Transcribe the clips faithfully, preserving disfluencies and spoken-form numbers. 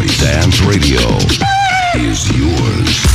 Detroit Dance Radio is yours.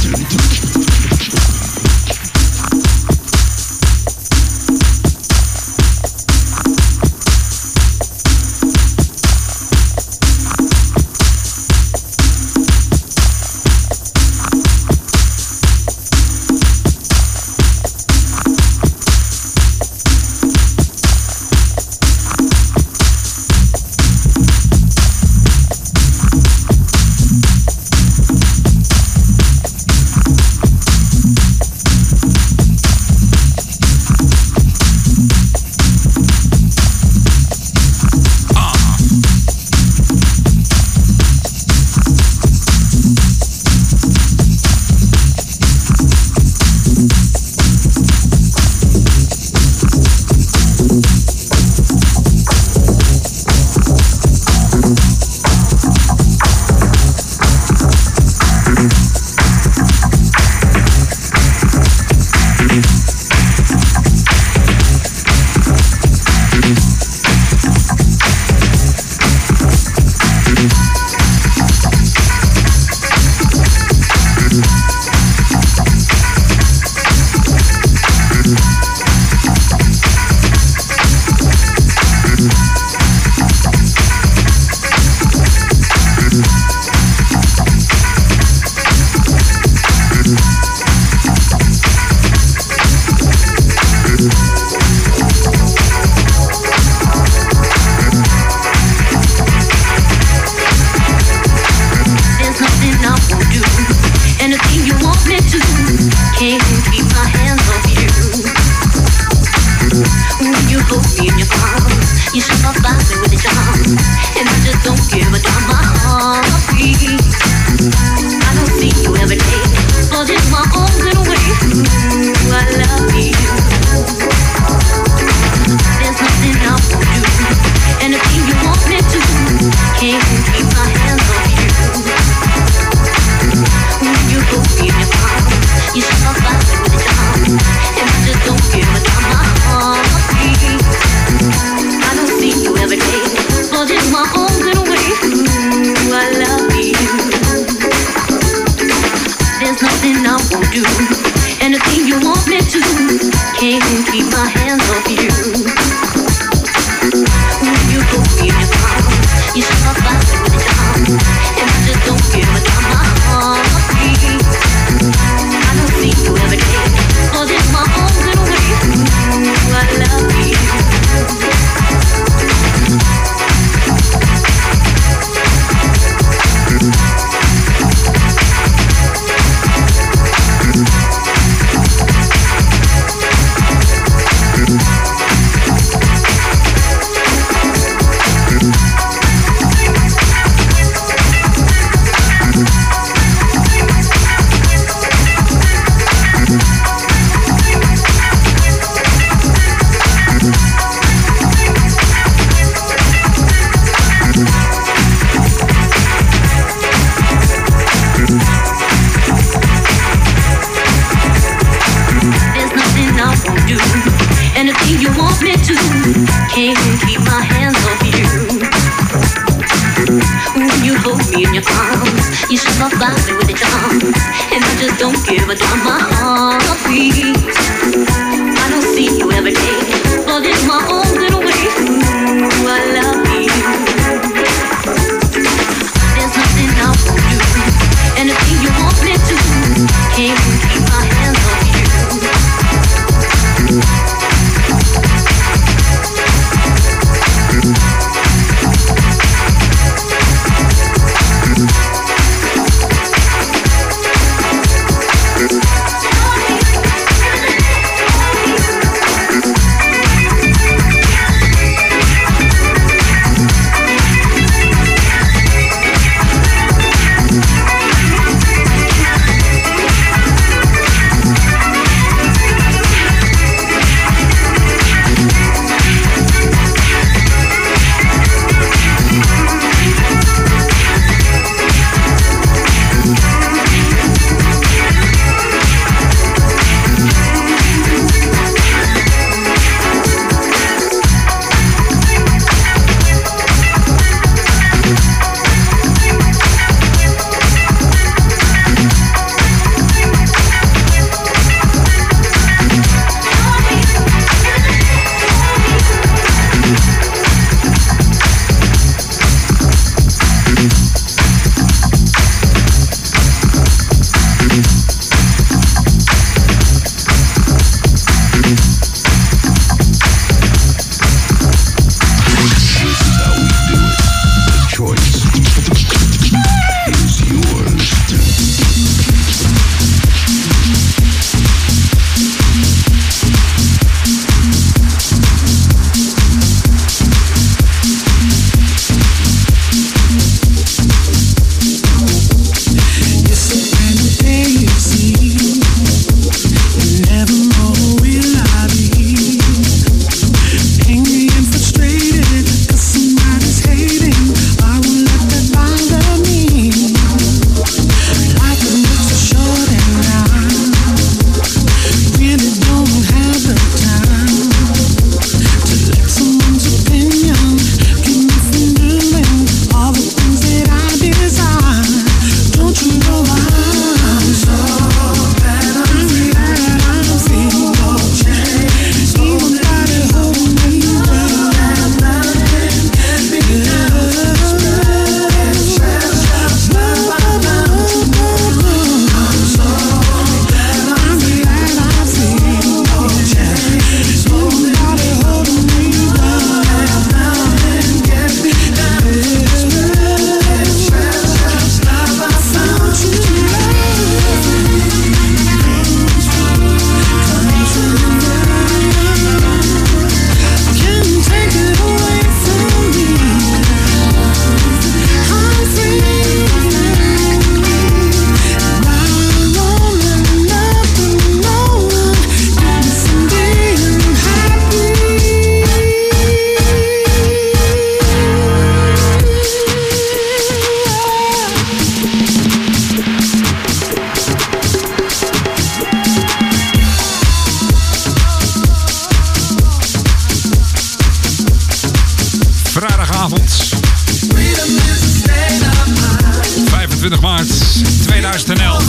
vijfentwintig maart tweeduizend elf.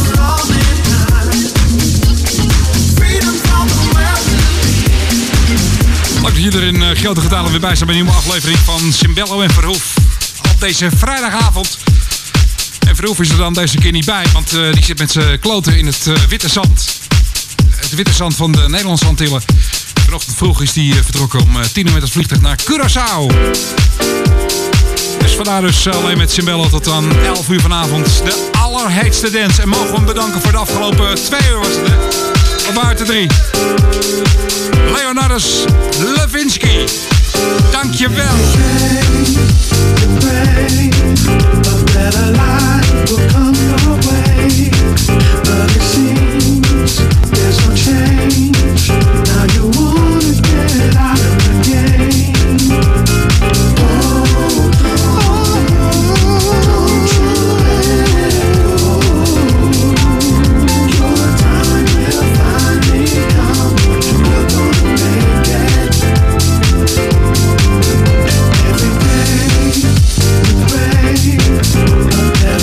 Leuk dat jullie er in grote getalen weer bij zijn bij een nieuwe aflevering van Cimbello en Verhoef. Op deze vrijdagavond. En Verhoef is er dan deze keer niet bij, want uh, die zit met zijn kloten in het uh, witte zand. Het witte zand van de Nederlandse Antillen. Vanochtend vroeg is die uh, vertrokken om uh, tien uur met het vliegtuig naar Curaçao. Dus vandaar dus alleen met Cimbello tot aan elf uur vanavond. De allerheetste dance. En mogen we hem bedanken voor de afgelopen twee uur was het, hè? Of waren het er drie? Leonardus Levinsky. Dankjewel. Every day, pray, but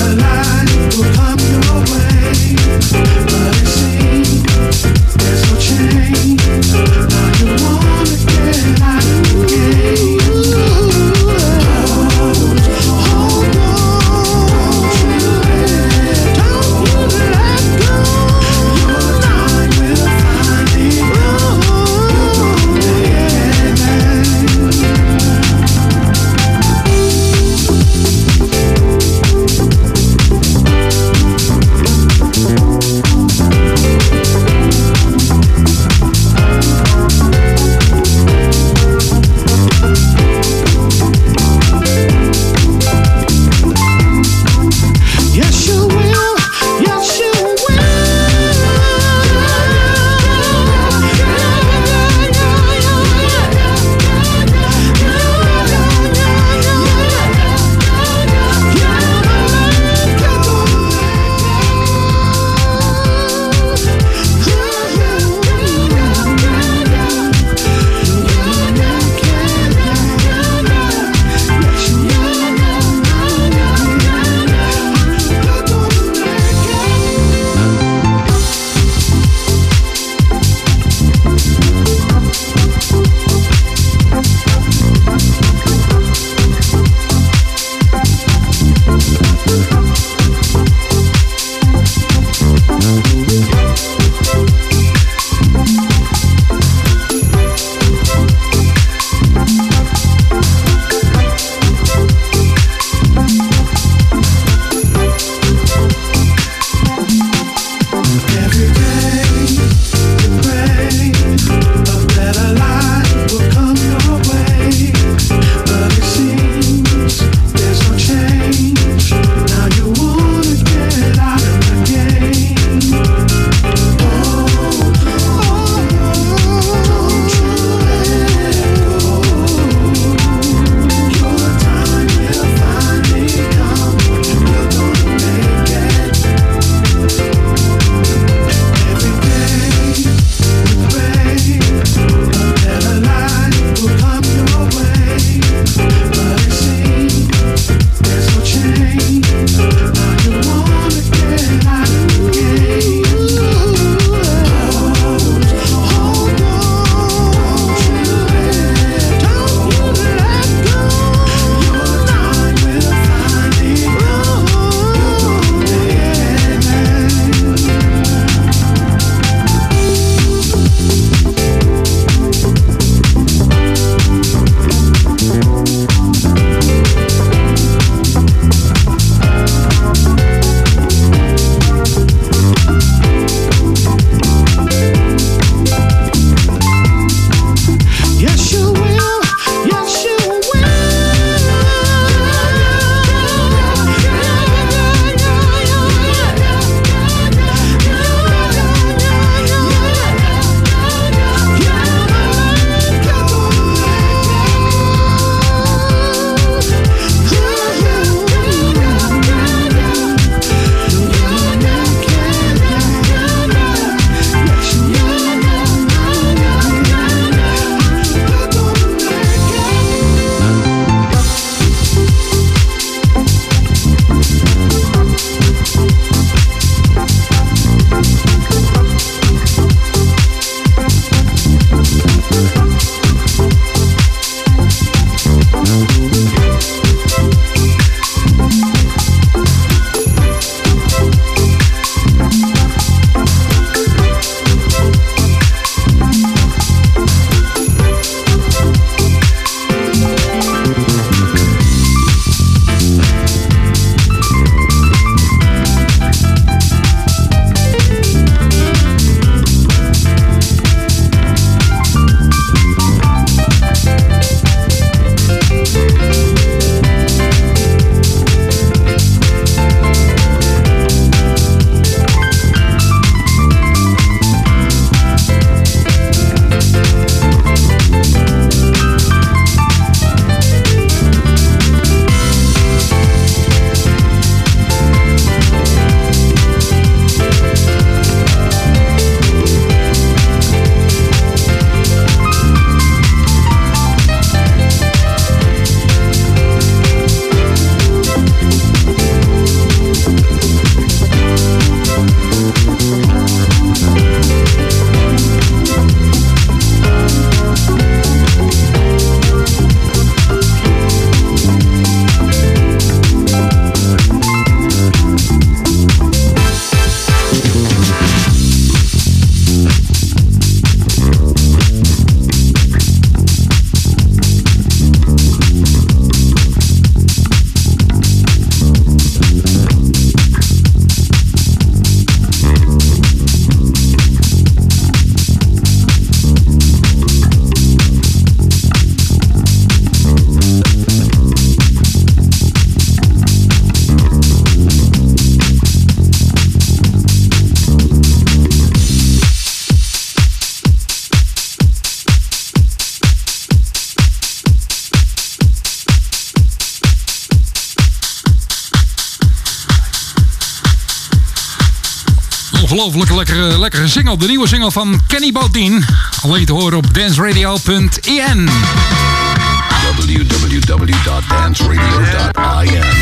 Ongelooflijk lekkere, lekkere single. De nieuwe single van Kenny Bodine. Alleen te horen op dance radio punt i n. w w w dot dance radio dot i n.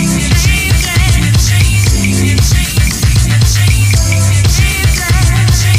Take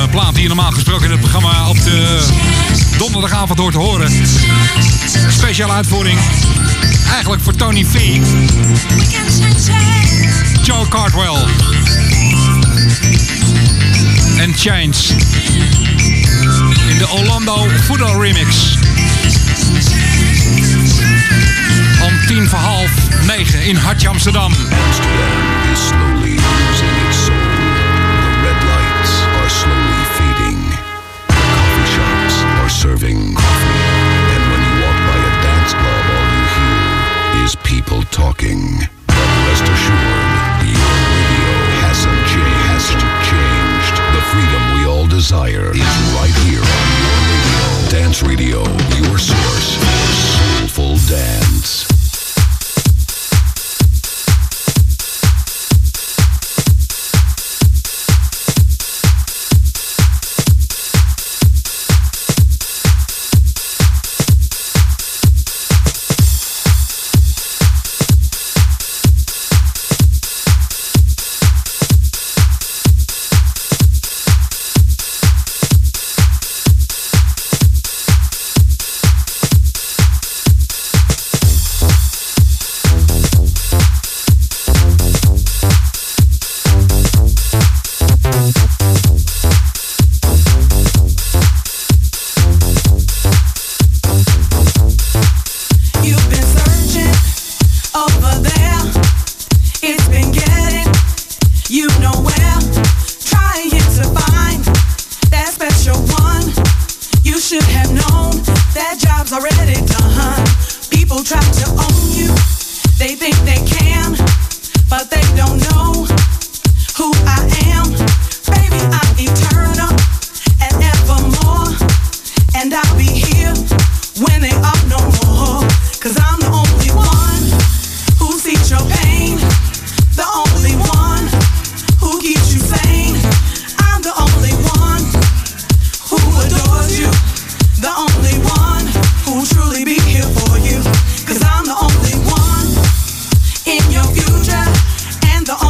uh, plaat die je normaal gesproken in het programma op de donderdagavond hoort te horen. Een speciale uitvoering. Eigenlijk voor Tony V. Joe Cardwell. En Change. In de Orlando Voodoo remix. Om tien voor half negen in Hartje Amsterdam. Amsterdam is slowly losing its soul. The red lights are slowly fading. Coffee shops are serving coffee. And when you walk by a dance club, all you hear is people talking. But rest assured, your radio hasn't, cha- hasn't changed. The freedom we all desire is right here on your radio. Dance Radio, your source for soulful dance. And the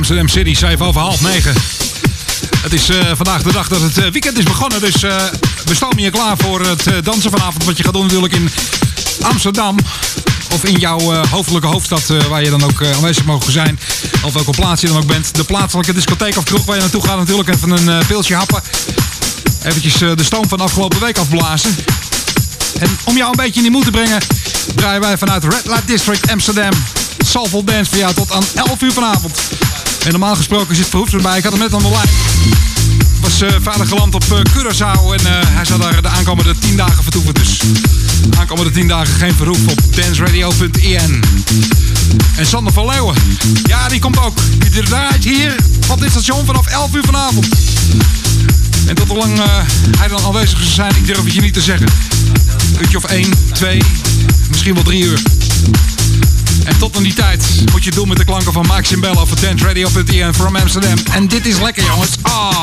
Amsterdam City, zeven over half negen. Het is uh, vandaag de dag dat het uh, weekend is begonnen. Dus uh, we staan hier klaar voor het uh, dansen vanavond. Wat je gaat doen natuurlijk in Amsterdam. Of in jouw uh, hoofdelijke hoofdstad uh, waar je dan ook uh, aanwezig mogen zijn. Of welke plaats je dan ook bent. De plaatselijke discotheek of kroeg waar je naartoe gaat natuurlijk. Even een uh, pilsje happen. Eventjes uh, de stoom van de afgelopen week afblazen. En om jou een beetje in die moed te brengen, draaien wij vanuit Red Light District Amsterdam Soulful Dance voor jou tot aan elf uur vanavond. En normaal gesproken zit Verhoef erbij. Ik had hem net aan de lijn. Was uh, veilig geland op uh, Curaçao en uh, hij zou daar de aankomende tien dagen vertoeven. Dus de aankomende tien dagen geen Verhoef op danceradio punt i n. En Sander van Leeuwen, ja die komt ook. Die draait hier op dit station vanaf elf uur vanavond. En tot hoe lang uh, hij dan aanwezig zal zijn, ik durf het je niet te zeggen. Een uurtje of één, twee, misschien wel drie uur. En tot aan die tijd moet je het doen met de klanken van Mike Cimbello voor danceradio punt i n from Amsterdam. En dit is lekker jongens. Ah!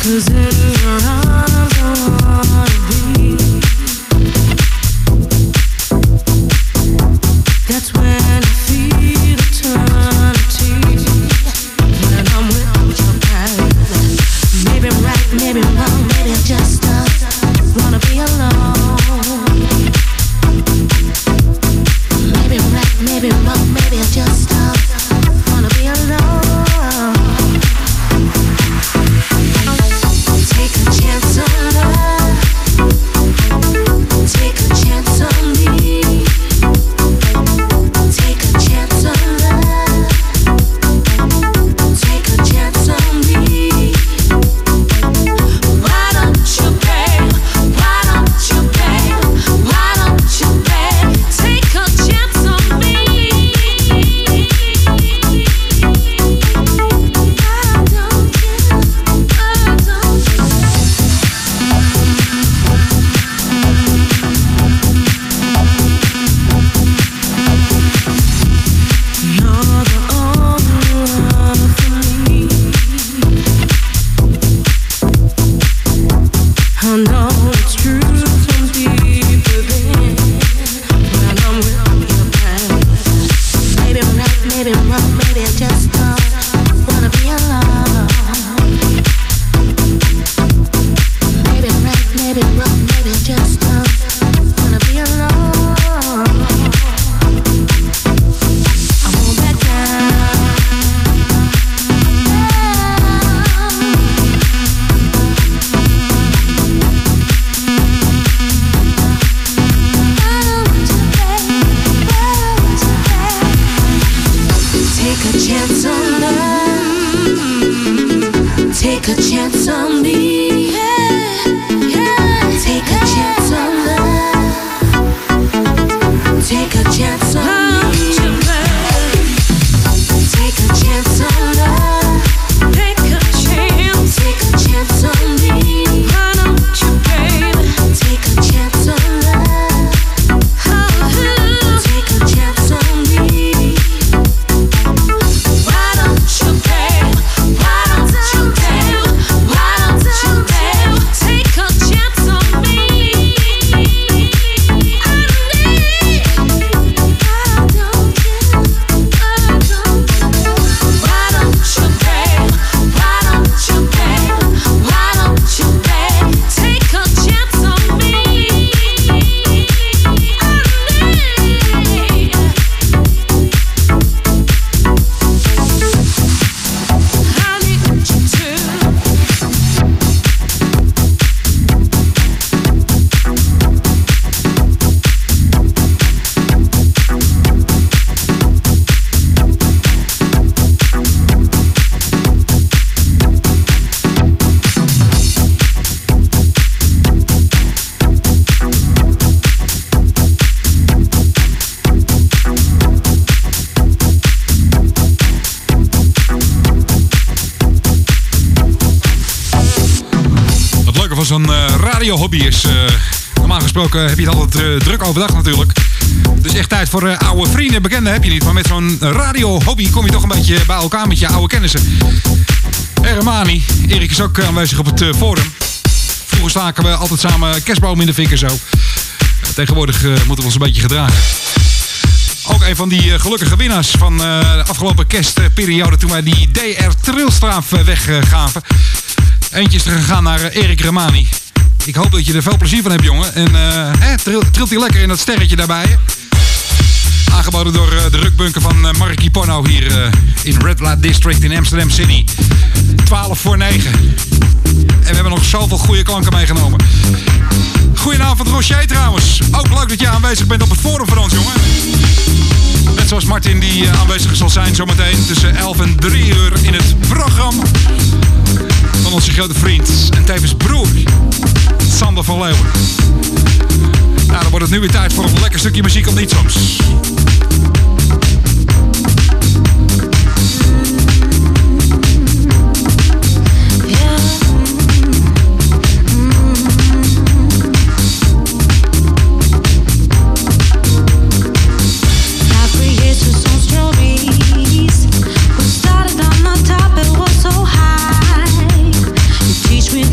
Zo'n uh, radiohobby is. Uh, normaal gesproken heb je het altijd uh, druk overdag natuurlijk. Dus echt tijd voor uh, oude vrienden, bekenden heb je niet. Maar met zo'n radiohobby kom je toch een beetje bij elkaar met je oude kennissen. Ermani, Erik is ook aanwezig op het uh, forum. Vroeger staken we altijd samen kerstboom in de fik en zo. Uh, tegenwoordig uh, moeten we ons een beetje gedragen. Ook een van die uh, gelukkige winnaars van uh, de afgelopen kerstperiode toen wij die D R Trilstraaf uh, weggaven. Eentje is er gegaan naar uh, Erik Remani. Ik hoop dat je er veel plezier van hebt, jongen. En uh, hè, trilt, trilt hij lekker in dat sterretje daarbij. Aangeboden door uh, de rukbunker van uh, Markie Porno hier uh, in Red Light District in Amsterdam City. twaalf voor negen. En we hebben nog zoveel goede klanken meegenomen. Goedenavond Rocher trouwens. Ook leuk dat je aanwezig bent op het forum voor ons, jongen. Net zoals Martin die uh, aanwezig zal zijn zometeen tussen elf en drie uur in het programma van onze grote vriend en tevens broer Sander van Leeuwen. Nou, dan wordt het nu weer tijd voor een lekker stukje muziek of niet soms. Teach me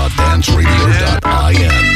dot dance radio dot I N.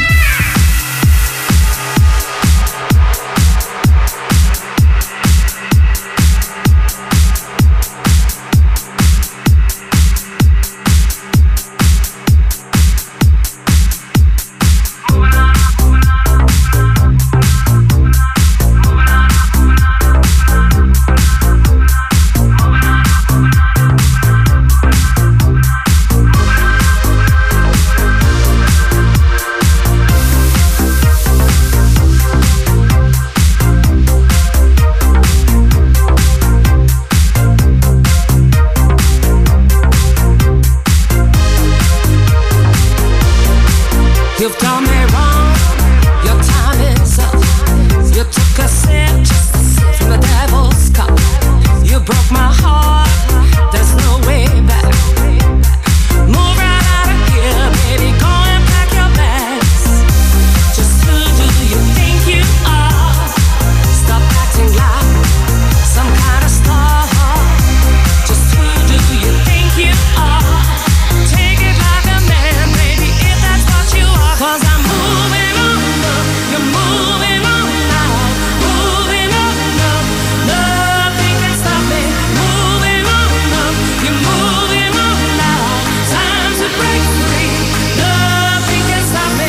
You've done me wrong, your time is up. You took a sip from the devil's cup. You broke my heart, there's no way back. Move right out of here, baby, go and pack your bags. Just who do you think you are? Stop acting like some kind of star. Just who do you think you are? Take it like a man, baby, if that's what you are. Cause I'm moving on up, you're moving on now. Moving on up, nothing can stop me. Moving on up, you're moving on now. Time to break free, nothing can stop me.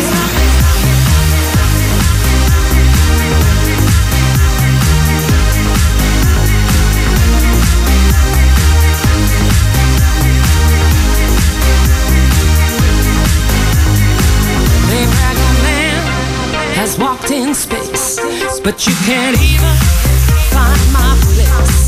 They brag a man has walked in space, but you can't even find my place.